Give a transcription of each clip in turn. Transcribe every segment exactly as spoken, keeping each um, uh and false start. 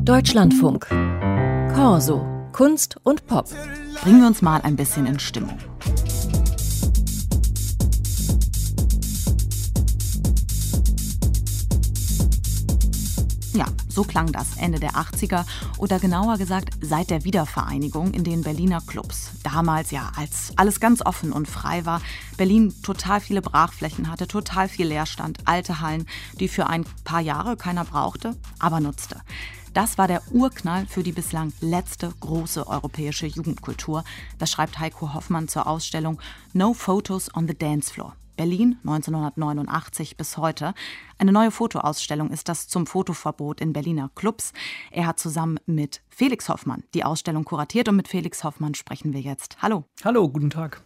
Deutschlandfunk. Corso. Kunst und Pop. Bringen wir uns mal ein bisschen in Stimmung. Ja, so klang das Ende der achtziger oder genauer gesagt seit der Wiedervereinigung in den Berliner Clubs. Damals ja, als alles ganz offen und frei war, Berlin total viele Brachflächen hatte, total viel Leerstand, alte Hallen, die für ein paar Jahre keiner brauchte, aber nutzte. Das war der Urknall für die bislang letzte große europäische Jugendkultur. Das schreibt Heiko Hoffmann zur Ausstellung No Photos on the Dance Floor. Berlin, neunzehnhundertneunundachtzig bis heute. Eine neue Fotoausstellung ist das zum Fotoverbot in Berliner Clubs. Er hat zusammen mit Felix Hoffmann die Ausstellung kuratiert und mit Felix Hoffmann sprechen wir jetzt. Hallo. Hallo, guten Tag.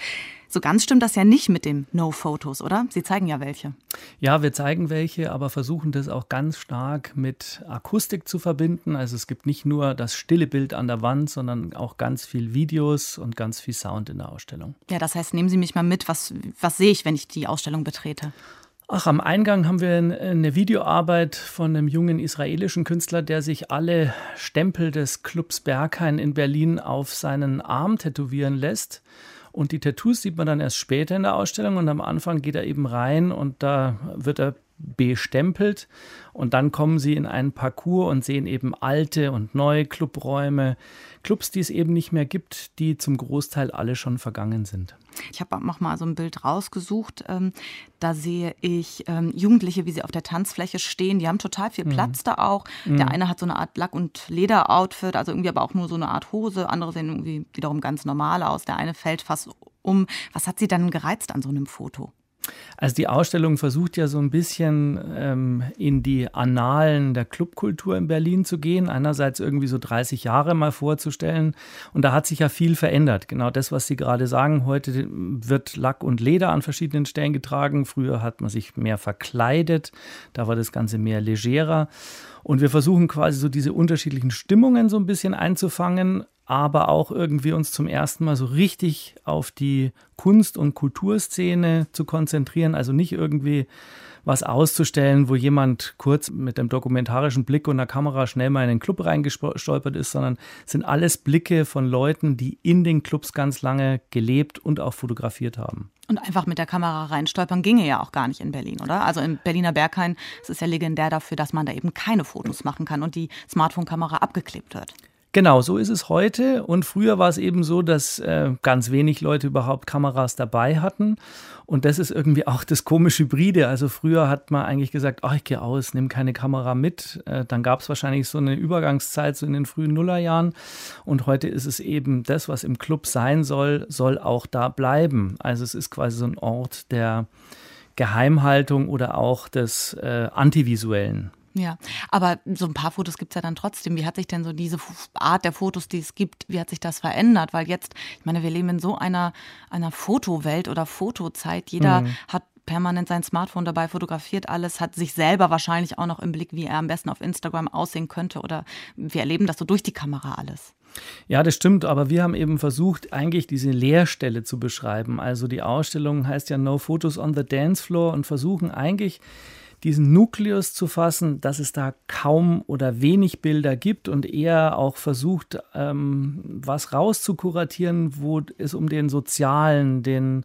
So ganz stimmt das ja nicht mit dem No Photos, oder? Sie zeigen ja welche. Ja, wir zeigen welche, aber versuchen das auch ganz stark mit Akustik zu verbinden. Also es gibt nicht nur das stille Bild an der Wand, sondern auch ganz viel Videos und ganz viel Sound in der Ausstellung. Ja, das heißt, nehmen Sie mich mal mit. Was, was sehe ich, wenn ich die Ausstellung betrete? Ach, am Eingang haben wir eine Videoarbeit von einem jungen israelischen Künstler, der sich alle Stempel des Clubs Berghain in Berlin auf seinen Arm tätowieren lässt. Und die Tattoos sieht man dann erst später in der Ausstellung und am Anfang geht er eben rein und da wird er bestempelt und dann kommen sie in einen Parcours und sehen eben alte und neue Clubräume, Clubs, die es eben nicht mehr gibt, die zum Großteil alle schon vergangen sind. Ich habe auch mal so ein Bild rausgesucht, ähm, da sehe ich ähm, Jugendliche, wie sie auf der Tanzfläche stehen, die haben total viel Platz mhm. da auch. Der mhm. eine hat so eine Art Lack- und Leder-Outfit, also irgendwie aber auch nur so eine Art Hose, andere sehen irgendwie wiederum ganz normal aus, der eine fällt fast um. Was hat Sie dann gereizt an so einem Foto? Also die Ausstellung versucht ja so ein bisschen ähm, in die Annalen der Clubkultur in Berlin zu gehen. Einerseits irgendwie so dreißig Jahre mal vorzustellen. Und da hat sich ja viel verändert. Genau das, was Sie gerade sagen. Heute wird Lack und Leder an verschiedenen Stellen getragen. Früher hat man sich mehr verkleidet. Da war das Ganze mehr legerer. Und wir versuchen quasi so diese unterschiedlichen Stimmungen so ein bisschen einzufangen, aber auch irgendwie uns zum ersten Mal so richtig auf die Kunst- und Kulturszene zu konzentrieren. Also nicht irgendwie was auszustellen, wo jemand kurz mit einem dokumentarischen Blick und einer Kamera schnell mal in den Club reingestolpert ist, sondern es sind alles Blicke von Leuten, die in den Clubs ganz lange gelebt und auch fotografiert haben. Und einfach mit der Kamera reinstolpern ginge ja auch gar nicht in Berlin, oder? Also im Berliner Berghain ist es ja legendär dafür, dass man da eben keine Fotos machen kann und die Smartphone-Kamera abgeklebt wird. Genau, so ist es heute und früher war es eben so, dass äh, ganz wenig Leute überhaupt Kameras dabei hatten und das ist irgendwie auch das komische Hybride. Also früher hat man eigentlich gesagt, ach, ich gehe aus, nimm keine Kamera mit. Äh, dann gab es wahrscheinlich so eine Übergangszeit so in den frühen Nullerjahren und heute ist es eben das, was im Club sein soll, soll auch da bleiben. Also es ist quasi so ein Ort der Geheimhaltung oder auch des äh, Antivisuellen. Ja, aber so ein paar Fotos gibt es ja dann trotzdem. Wie hat sich denn so diese Art der Fotos, die es gibt, wie hat sich das verändert? Weil jetzt, ich meine, wir leben in so einer, einer Fotowelt oder Fotozeit. Jeder mhm. hat permanent sein Smartphone dabei, fotografiert alles, hat sich selber wahrscheinlich auch noch im Blick, wie er am besten auf Instagram aussehen könnte. Oder wir erleben das so durch die Kamera alles. Ja, das stimmt, aber wir haben eben versucht, eigentlich diese Leerstelle zu beschreiben. Also die Ausstellung heißt ja No Photos on the Dance Floor und versuchen eigentlich diesen Nukleus zu fassen, dass es da kaum oder wenig Bilder gibt und eher auch versucht, ähm, was rauszukuratieren, wo es um den sozialen, den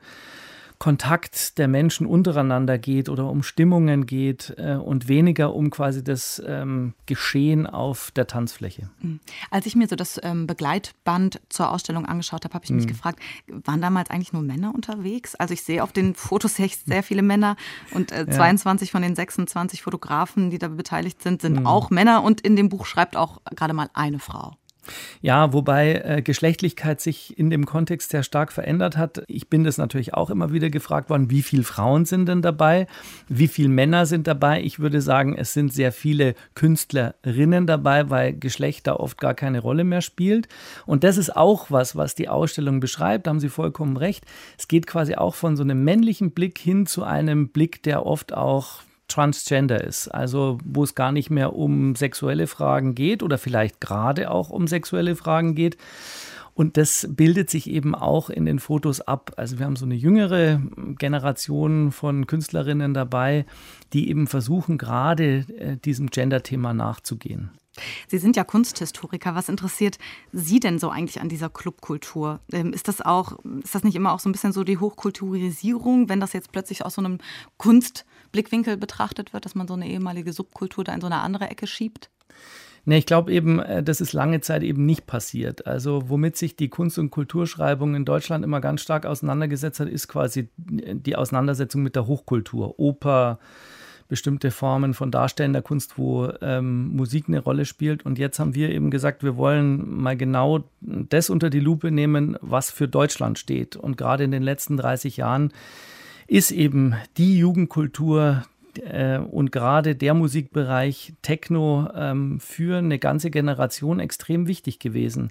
Kontakt der Menschen untereinander geht oder um Stimmungen geht äh, und weniger um quasi das ähm, Geschehen auf der Tanzfläche. Als ich mir so das ähm, Begleitband zur Ausstellung angeschaut habe, habe ich mich mhm. gefragt, waren damals eigentlich nur Männer unterwegs? Also ich sehe auf den Fotos sehr viele Männer und äh, zweiundzwanzig ja. von den sechsundzwanzig Fotografen, die da beteiligt sind, sind mhm. auch Männer und in dem Buch schreibt auch gerade mal eine Frau. Ja, wobei äh, Geschlechtlichkeit sich in dem Kontext sehr stark verändert hat. Ich bin das natürlich auch immer wieder gefragt worden, wie viele Frauen sind denn dabei? Wie viele Männer sind dabei? Ich würde sagen, es sind sehr viele Künstlerinnen dabei, weil Geschlecht da oft gar keine Rolle mehr spielt. Und das ist auch was, was die Ausstellung beschreibt, da haben Sie vollkommen recht. Es geht quasi auch von so einem männlichen Blick hin zu einem Blick, der oft auch Transgender ist, also wo es gar nicht mehr um sexuelle Fragen geht oder vielleicht gerade auch um sexuelle Fragen geht. Und das bildet sich eben auch in den Fotos ab. Also wir haben so eine jüngere Generation von Künstlerinnen dabei, die eben versuchen, gerade diesem Gender-Thema nachzugehen. Sie sind ja Kunsthistoriker. Was interessiert Sie denn so eigentlich an dieser Clubkultur? Ähm, ist das auch, ist das nicht immer auch so ein bisschen so die Hochkulturisierung, wenn das jetzt plötzlich aus so einem Kunstblickwinkel betrachtet wird, dass man so eine ehemalige Subkultur da in so eine andere Ecke schiebt? Nee, ich glaube eben, das ist lange Zeit eben nicht passiert. Also womit sich die Kunst- und Kulturschreibung in Deutschland immer ganz stark auseinandergesetzt hat, ist quasi die Auseinandersetzung mit der Hochkultur. Oper, bestimmte Formen von darstellender Kunst, wo ähm, Musik eine Rolle spielt. Und jetzt haben wir eben gesagt, wir wollen mal genau das unter die Lupe nehmen, was für Deutschland steht. Und gerade in den letzten dreißig Jahren ist eben die Jugendkultur äh, und gerade der Musikbereich Techno ähm, für eine ganze Generation extrem wichtig gewesen.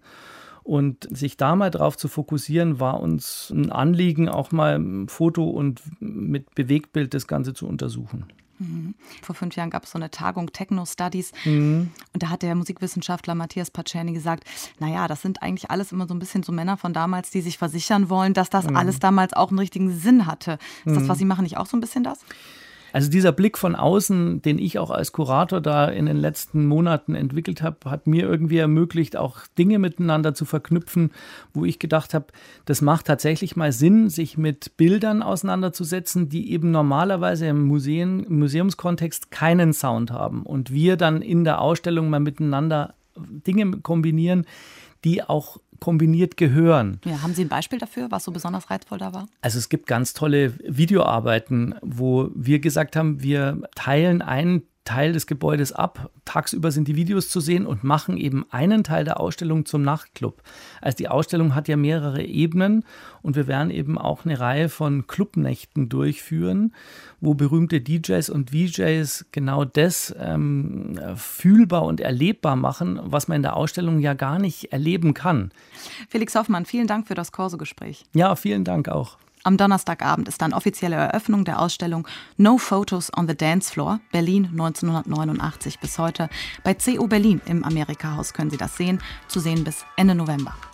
Und sich da mal drauf zu fokussieren, war uns ein Anliegen, auch mal ein Foto und mit Bewegtbild das Ganze zu untersuchen. Mhm. Vor fünf Jahren gab es so eine Tagung Techno Studies Mhm. und da hat der Musikwissenschaftler Matthias Pacciani gesagt, naja, das sind eigentlich alles immer so ein bisschen so Männer von damals, die sich versichern wollen, dass das Mhm. alles damals auch einen richtigen Sinn hatte. Ist das, Mhm. was Sie machen, nicht auch so ein bisschen das? Also dieser Blick von außen, den ich auch als Kurator da in den letzten Monaten entwickelt habe, hat mir irgendwie ermöglicht, auch Dinge miteinander zu verknüpfen, wo ich gedacht habe, das macht tatsächlich mal Sinn, sich mit Bildern auseinanderzusetzen, die eben normalerweise im Museen, im Museumskontext keinen Sound haben. Und wir dann in der Ausstellung mal miteinander Dinge kombinieren, die auch kombiniert gehören. Ja, haben Sie ein Beispiel dafür, was so besonders reizvoll da war? Also es gibt ganz tolle Videoarbeiten, wo wir gesagt haben, wir teilen einen Teil des Gebäudes ab. Tagsüber sind die Videos zu sehen und machen eben einen Teil der Ausstellung zum Nachtclub. Also die Ausstellung hat ja mehrere Ebenen und wir werden eben auch eine Reihe von Clubnächten durchführen, wo berühmte D Js und V Js genau das ähm, fühlbar und erlebbar machen, was man in der Ausstellung ja gar nicht erleben kann. Felix Hoffmann, vielen Dank für das Corso-Gespräch. Ja, vielen Dank auch. Am Donnerstagabend ist dann offizielle Eröffnung der Ausstellung No Photos on the Dance Floor, Berlin neunzehnhundertneunundachtzig bis heute. Bei C O Berlin im Amerika-Haus können Sie das sehen, zu sehen bis Ende November.